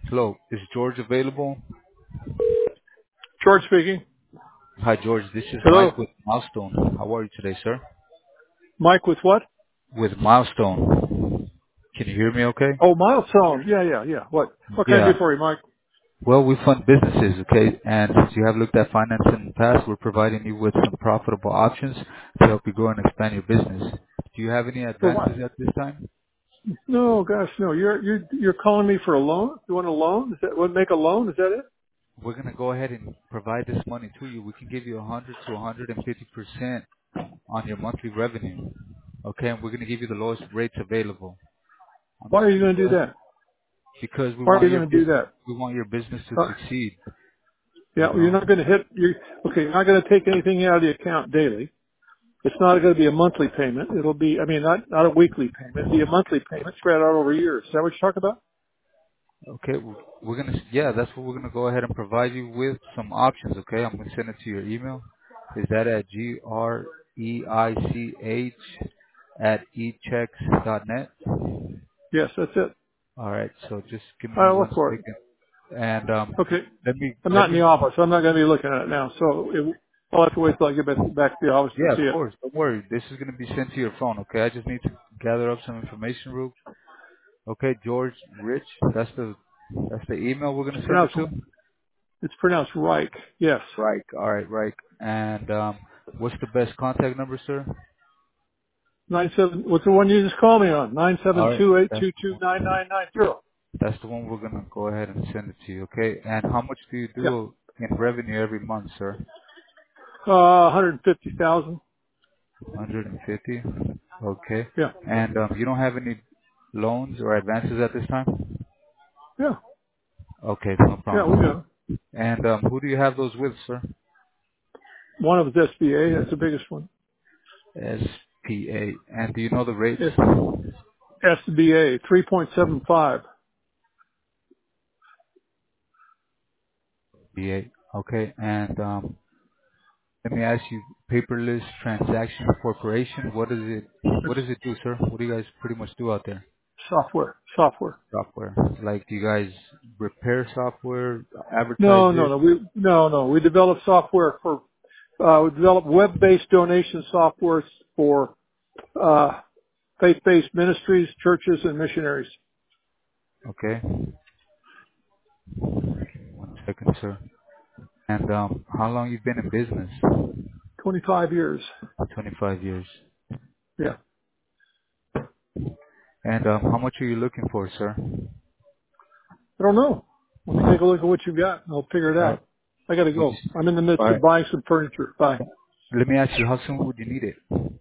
Hello, is George available? George speaking. Hi, George. This is Hello. Mike with Milestone. How are you today, sir? Mike with what? With Milestone. Can you hear me okay? Oh, milestone. Yeah. What can I do Yeah. for you, Mike? Well, we fund businesses, okay? And since you have looked at finance in the past, we're providing you with some profitable options to help you grow and expand your business. Do you have any For what? advances at this time? No, gosh, no. You're calling me for a loan? You want a loan? Is that what make a loan? Is that it? We're going to go ahead and provide this money to you. We can give you 100 to 150% on your monthly revenue. Okay, and we're going to give you the lowest rates available. Why are you going to do that? Because Why are you going to do that? we want your business to Uh, succeed, yeah, you you're know? not going to hit. Okay. You're not going to take anything out of the account daily. It's not going to be a monthly payment. It'll be. I mean, not a weekly payment. It'll be a monthly payment spread out over years. Is that what you're talking about? Okay, we're gonna, yeah, that's what we're gonna go ahead and provide you with some options, okay? I'm gonna send it to your email. Is that at GREICH at echecks.net? Yes, that's it. Alright, so just give me I'll one look for it. second. And, Okay. I'm let not in the me, office. I'm not going to be looking at it now. So I'll have to wait till I get back to the office to yeah, see of it. course, don't worry. This is gonna be sent to your phone, okay? I just need to gather up some information real. Okay, George Rich, that's the email we're It's gonna send it pronounced, to? it's pronounced Reich. Yes. Right. All right. Right. And what's the best contact number, sir? 97, what's the one you just called me on? Nine All seven right. two eight That's two the two one. nine nine nine zero. That's the one we're gonna go ahead and send it to you. Okay. And how much do you Yeah. do in revenue every month, sir? 150,000. 150. Okay. Yeah. And you don't have any loans or advances at this time? Yeah. Okay, no Yeah, we problem. do. And who do you have those with, sir? One of it's SBA. That's the biggest one. SPA. And do you know the rates? It's SBA 3.75. SPA. Okay. And let me ask you, paperless transaction corporation, It's what does it do, sir? What do you guys pretty much do out there? software. Software. Like, do you guys repair software, advertise No, no, it? no. We develop software for, we develop web-based donation software for, faith-based ministries, churches, and missionaries. Okay. One second, sir. And how long you been in business? 25 years. 25 years. Yeah. And how much are you looking for, sir? I don't know. Let me take a look at what you've got and I'll figure it All right. out. I gotta Would you, go. I'm in the midst all of right. buying some furniture. Bye. Let me ask you, how soon would you need it?